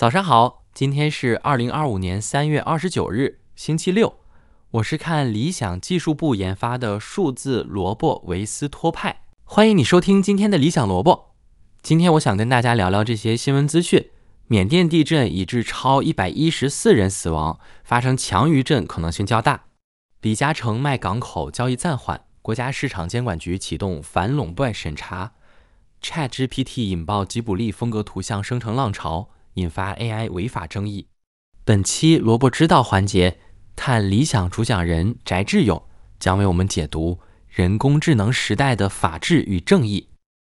早上好，今天是2025年3月29日，星期六。我是看理想技术部研发的数字萝卜维斯托派。欢迎你收听今天的理想萝卜。今天我想跟大家聊聊这些新闻资讯。缅甸地震已致超114人死亡，发生强余震可能性较大。李嘉诚卖港口交易暂缓，国家市场监管局启动反垄断审查。ChatGPT 引爆吉卜力风格图像生成浪潮，引发 AI 违法争议。本期萝卜知道环节，看理想主讲人翟志勇将为我们解读人工智能时代的法治与正义。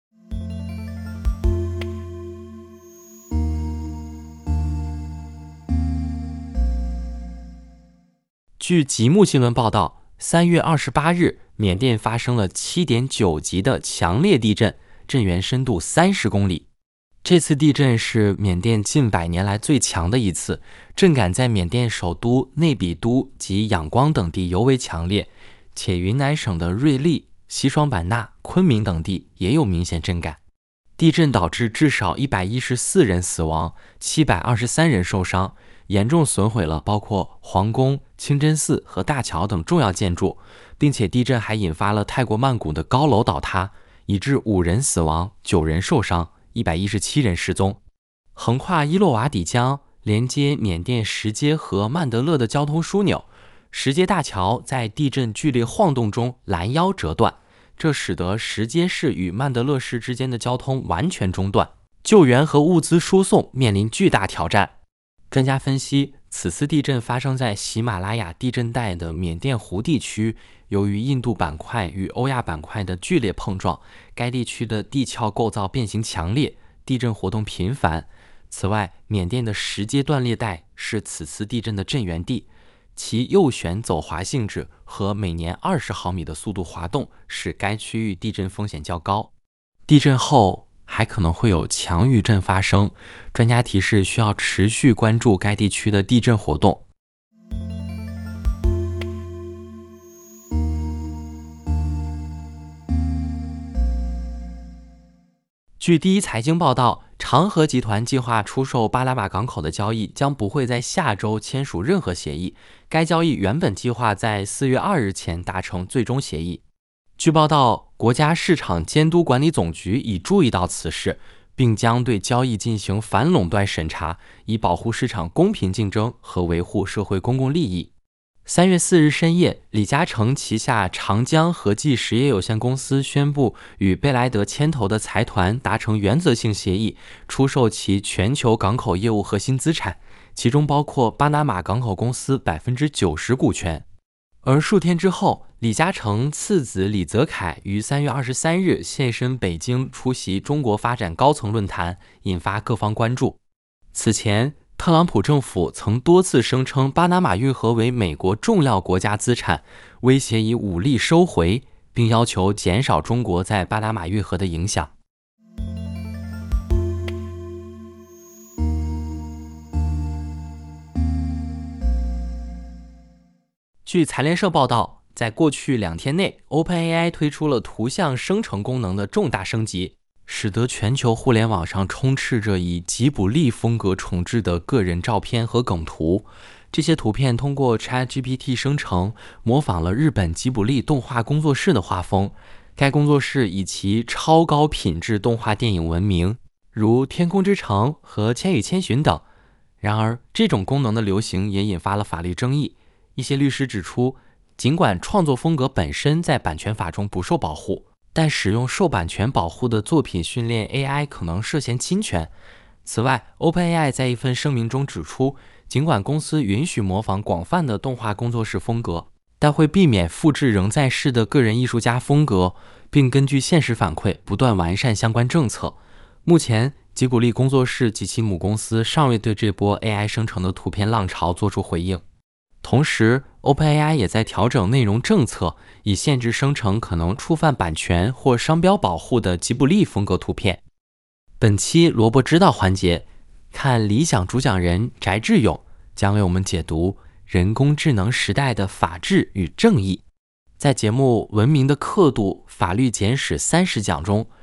据极目新闻报道，3月28日，缅甸发生了7.9级的强烈地震，震源深度30公里。这次地震是缅甸近100年来最强的一次，震感在缅甸首都内比都及仰光等地尤为强烈，且云南省的瑞丽、西双版纳、昆明等地也有明显震感。地震导致至少114人死亡，723人受伤，严重损毁了包括皇宫、清真寺和大桥等重要建筑，并且地震还引发了泰国曼谷的高楼倒塌，以致5人死亡、9人受伤，117人失踪。横跨伊洛瓦底江，连接缅甸什阶和曼德勒的交通枢纽，什阶大桥在地震剧烈晃动中拦腰折断，这使得什阶市与曼德勒市之间的交通完全中断，救援和物资输送面临巨大挑战。专家分析，此次地震发生在喜马拉雅地震带的缅甸湖地区，由于印度板块与欧亚板块的剧烈碰撞，该地区的地壳构造变形强烈，地震活动频繁。此外，缅甸的什阶断裂带是此次地震的震源地，其右旋走滑性质和每年20毫米的速度滑动，使该区域地震风险较高。地震后还可能会有强余震发生，专家提示需要持续关注该地区的地震活动。据第一财经报道，长和集团计划出售巴拿马港口的交易将不会在下周签署任何协议，该交易原本计划在4月2日前达成最终协议。据报道，国家市场监督管理总局已注意到此事，并将对交易进行反垄断审查，以保护市场公平竞争和维护社会公共利益。3月4日深夜，李嘉诚旗下长江和记实业有限公司宣布与贝莱德牵头的财团达成原则性协议，出售其全球港口业务核心资产，其中包括巴拿马港口公司90%股权。而数天之后，李嘉诚次子李泽楷于3月23日现身北京出席中国发展高层论坛，引发各方关注。此前，特朗普政府曾多次声称巴拿马运河为美国重要国家资产，威胁以武力收回，并要求减少中国在巴拿马运河的影响。据财联社报道，在过去2天内 ，OpenAI 推出了图像生成功能的重大升级，使得全球互联网上充斥着以吉卜力风格重制的个人照片和梗图。这些图片通过 ChatGPT 生成，模仿了日本吉卜力动画工作室的画风。该工作室以其超高品质动画电影闻名，如《天空之城》和《千与千寻》等。然而，这种功能的流行也引发了法律争议。一些律师指出，尽管创作风格本身在版权法中不受保护，但使用受版权保护的作品训练 AI 可能涉嫌侵权。此外， OpenAI 在一份声明中指出，尽管公司允许模仿广泛的动画工作室风格，但会避免复制仍在世的个人艺术家风格，并根据现实反馈不断完善相关政策。目前，吉卜力工作室及其母公司尚未对这波 AI 生成的图片浪潮做出回应。同时 ，OpenAI 也在调整内容政策，以限制生成可能触犯版权或商标保护的吉卜力风格图片。本期萝卜知道环节，看理想主讲人翟志勇将为我们解读人工智能时代的法治与正义。在节目《文明的刻度：法律简史30讲》中，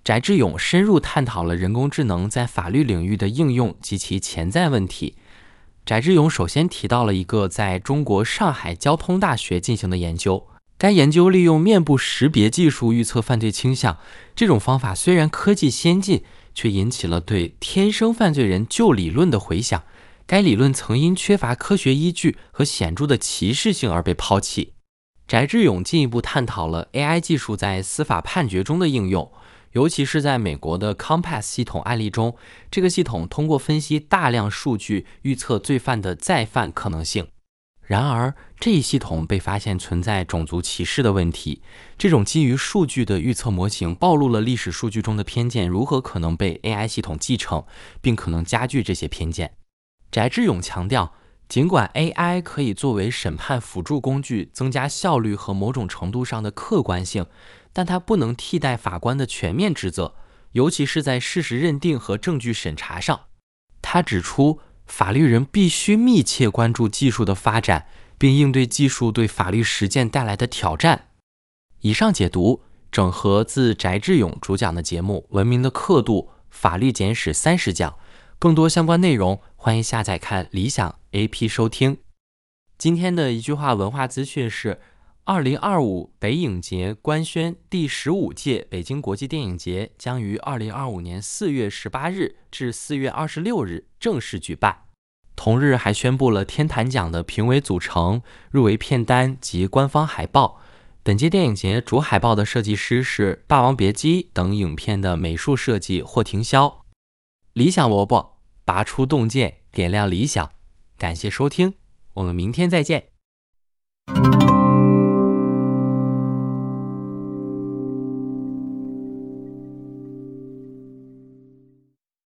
翟志勇深入探讨了人工智能在法律领域的应用及其潜在问题。翟志勇首先提到了一个在中国上海交通大学进行的研究，该研究利用面部识别技术预测犯罪倾向，这种方法虽然科技先进，却引起了对天生犯罪人旧理论的回响。该理论曾因缺乏科学依据和显著的歧视性而被抛弃。翟志勇进一步探讨了 AI 技术在司法判决中的应用，尤其是在美国的 Compass 系统案例中，这个系统通过分析大量数据预测罪犯的再犯可能性。然而，这一系统被发现存在种族歧视的问题。这种基于数据的预测模型暴露了历史数据中的偏见如何可能被 AI 系统继承，并可能加剧这些偏见。翟志勇强调，尽管 AI 可以作为审判辅助工具，增加效率和某种程度上的客观性，但它不能替代法官的全面职责，尤其是在事实认定和证据审查上。他指出，法律人必须密切关注技术的发展，并应对技术对法律实践带来的挑战。以上解读整合自翟志勇主讲的节目《文明的刻度：法律简史30讲》，更多相关内容欢迎下载看理想 AP 收听。今天的一句话文化资讯是2025北影节官宣，第15届北京国际电影节将于2025年4月18日至4月26日正式举办。同日还宣布了天坛奖的评委组成、入围片单及官方海报。本届电影节主海报的设计师是《霸王别姬》等影片的美术设计霍廷霄。理想萝卜，拔出洞见，点亮理想。感谢收听，我们明天再见。